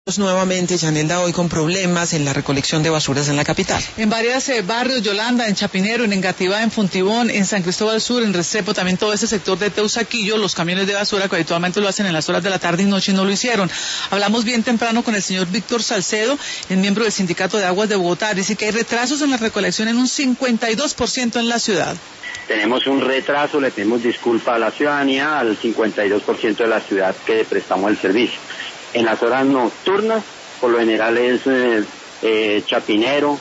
Nuevamente, Yanelda, hoy con problemas en la recolección de basuras en la capital. En varios barrios, Yolanda, en Chapinero, en Engativá, en Fontibón, en San Cristóbal Sur, en Restrepo, también todo ese sector de Teusaquillo, los camiones de basura que habitualmente lo hacen en las horas de la tarde y noche no lo hicieron. Hablamos bien temprano con el señor Víctor Salcedo, el miembro del Sindicato de Aguas de Bogotá. Dice que hay retrasos en la recolección en un 52% en la ciudad. Tenemos un retraso, le pedimos disculpa a la ciudadanía, al 52% de la ciudad que prestamos el servicio. En las horas nocturnas, por lo general es Chapinero,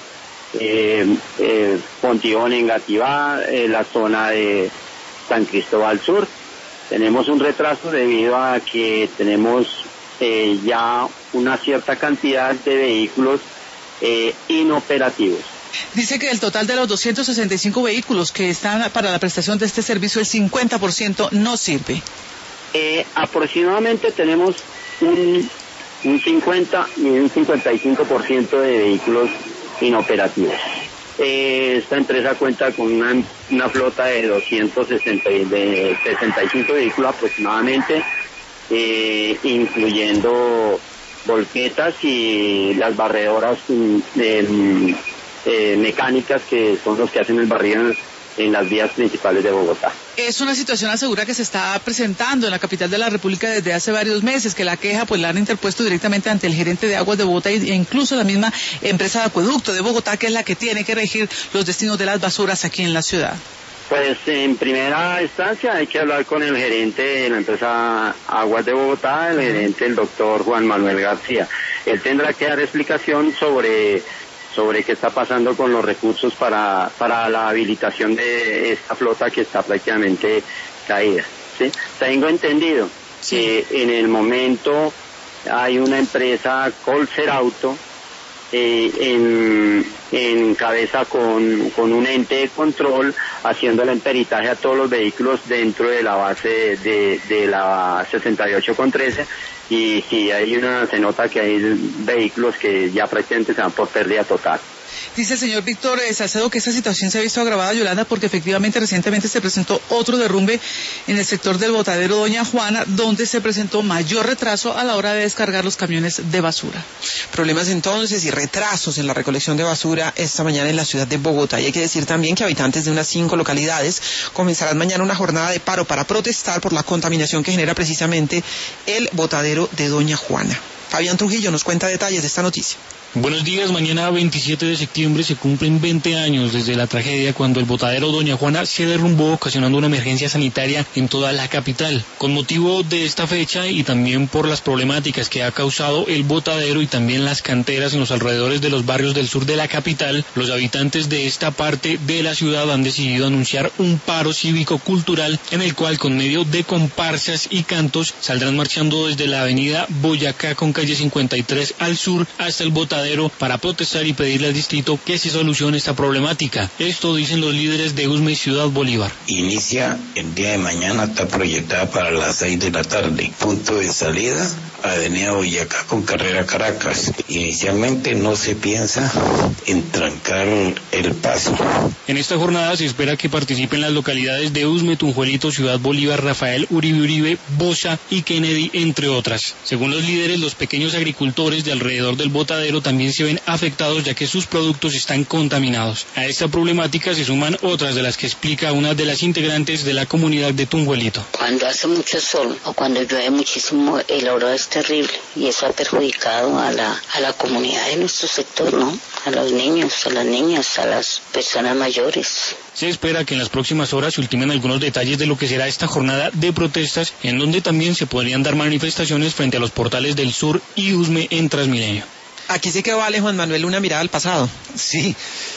Fontibón, Engativá, la zona de San Cristóbal Sur. Tenemos un retraso debido a que tenemos ya una cierta cantidad de vehículos inoperativos. Dice que del total de los 265 vehículos que están para la prestación de este servicio, el 50% no sirve. Aproximadamente tenemos un 50 y un 55% de vehículos inoperativos. Esta empresa cuenta con una flota de 65 vehículos aproximadamente, incluyendo volquetas y las barredoras mecánicas, que son los que hacen el barrido en las vías principales de Bogotá. Es una situación, asegura, que se está presentando en la capital de la República desde hace varios meses, que la queja pues la han interpuesto directamente ante el gerente de Aguas de Bogotá e incluso la misma empresa de acueducto de Bogotá, que es la que tiene que regir los destinos de las basuras aquí en la ciudad. Pues en primera instancia hay que hablar con el gerente de la empresa Aguas de Bogotá, el gerente, el doctor Juan Manuel García. Él tendrá que dar explicación sobre qué está pasando con los recursos para la habilitación de esta flota que está prácticamente caída, ¿sí? Tengo entendido que en el momento hay una empresa, Colser Auto, en cabeza con un ente de control, haciendo el peritaje a todos los vehículos dentro de la base de la 68,13, y sí, se nota que hay vehículos que ya prácticamente se van por pérdida total. Dice el señor Víctor Salcedo que esta situación se ha visto agravada, Yolanda, porque efectivamente recientemente se presentó otro derrumbe en el sector del botadero Doña Juana, donde se presentó mayor retraso a la hora de descargar los camiones de basura. Problemas entonces y retrasos en la recolección de basura esta mañana en la ciudad de Bogotá. Y hay que decir también que habitantes de unas 5 localidades comenzarán mañana una jornada de paro para protestar por la contaminación que genera precisamente el botadero de Doña Juana. Fabián Trujillo nos cuenta detalles de esta noticia. Buenos días, mañana 27 de septiembre se cumplen 20 años desde la tragedia cuando el botadero Doña Juana se derrumbó, ocasionando una emergencia sanitaria en toda la capital. Con motivo de esta fecha y también por las problemáticas que ha causado el botadero y también las canteras en los alrededores de los barrios del sur de la capital, los habitantes de esta parte de la ciudad han decidido anunciar un paro cívico-cultural en el cual, con medio de comparsas y cantos, saldrán marchando desde la avenida Boyacá con calle 53 al sur hasta el botadero para protestar y pedirle al distrito que se solucione esta problemática. Esto dicen los líderes de Usme y Ciudad Bolívar. Inicia el día de mañana, está proyectada para las 6 de la tarde. Punto de salida, avenida Boyacá con carrera Caracas. Inicialmente no se piensa en trancar el paso. En esta jornada se espera que participen las localidades de Usme, Tunjuelito, Ciudad Bolívar, Rafael Uribe, Bosa y Kennedy, entre otras. Según los líderes, los pequeños agricultores de alrededor del botadero también se ven afectados, ya que sus productos están contaminados. A esta problemática se suman otras de las que explica una de las integrantes de la comunidad de Tunjuelito. Cuando hace mucho sol o cuando llueve muchísimo, el olor es terrible y eso ha perjudicado a la comunidad de nuestro sector, ¿no? A los niños, a las niñas, a las personas mayores. Se espera que en las próximas horas se ultimen algunos detalles de lo que será esta jornada de protestas, en donde también se podrían dar manifestaciones frente a los portales del Sur y Usme en Transmilenio. Aquí sí que vale, Juan Manuel, una mirada al pasado. Sí,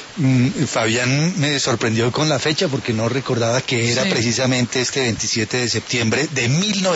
Fabián me sorprendió con la fecha porque no recordaba que era precisamente este 27 de septiembre de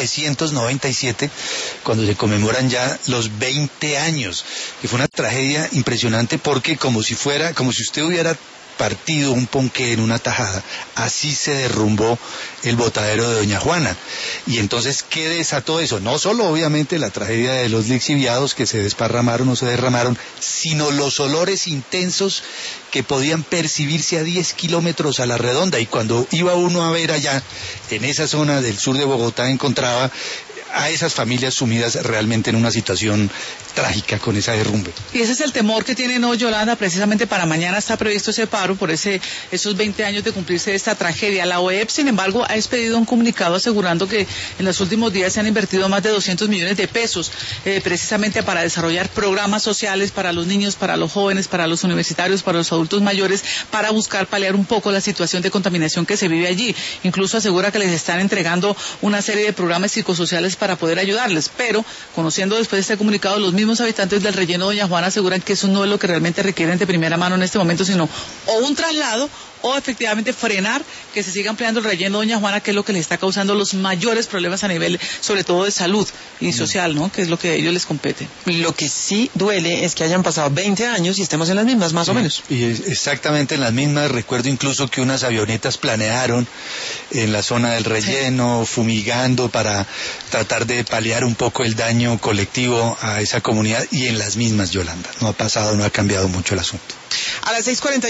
1997, cuando se conmemoran ya los 20 años, que fue una tragedia impresionante porque como si usted hubiera partido un ponqué en una tajada, así se derrumbó el botadero de Doña Juana. Y entonces, ¿qué desató eso? No solo obviamente la tragedia de los lixiviados que se desparramaron o se derramaron, sino los olores intensos que podían percibirse a 10 kilómetros a la redonda, y cuando iba uno a ver allá, en esa zona del sur de Bogotá, encontraba a esas familias sumidas realmente en una situación trágica con esa derrumbe. Y ese es el temor que tienen hoy, Yolanda. Precisamente para mañana está previsto ese paro por esos 20 años de cumplirse esta tragedia. La OEP, sin embargo, ha expedido un comunicado asegurando que en los últimos días se han invertido más de 200 millones de pesos precisamente para desarrollar programas sociales para los niños, para los jóvenes, para los universitarios, para los adultos mayores, para buscar paliar un poco la situación de contaminación que se vive allí. Incluso asegura que les están entregando una serie de programas psicosociales para poder ayudarles, pero conociendo después de este comunicado, los mismos habitantes del relleno Doña Juana aseguran que eso no es lo que realmente requieren de primera mano en este momento, sino o un traslado o efectivamente frenar que se siga ampliando el relleno Doña Juana, que es lo que le está causando los mayores problemas a nivel, sobre todo de salud y social, ¿no? Que es lo que a ellos les compete. Lo que sí duele es que hayan pasado 20 años y estemos en las mismas, más o menos. Y exactamente en las mismas. Recuerdo incluso que unas avionetas planearon en la zona del relleno, fumigando para tratar de paliar un poco el daño colectivo a esa comunidad, y en las mismas, Yolanda. No ha pasado, no ha cambiado mucho el asunto. A las 6:40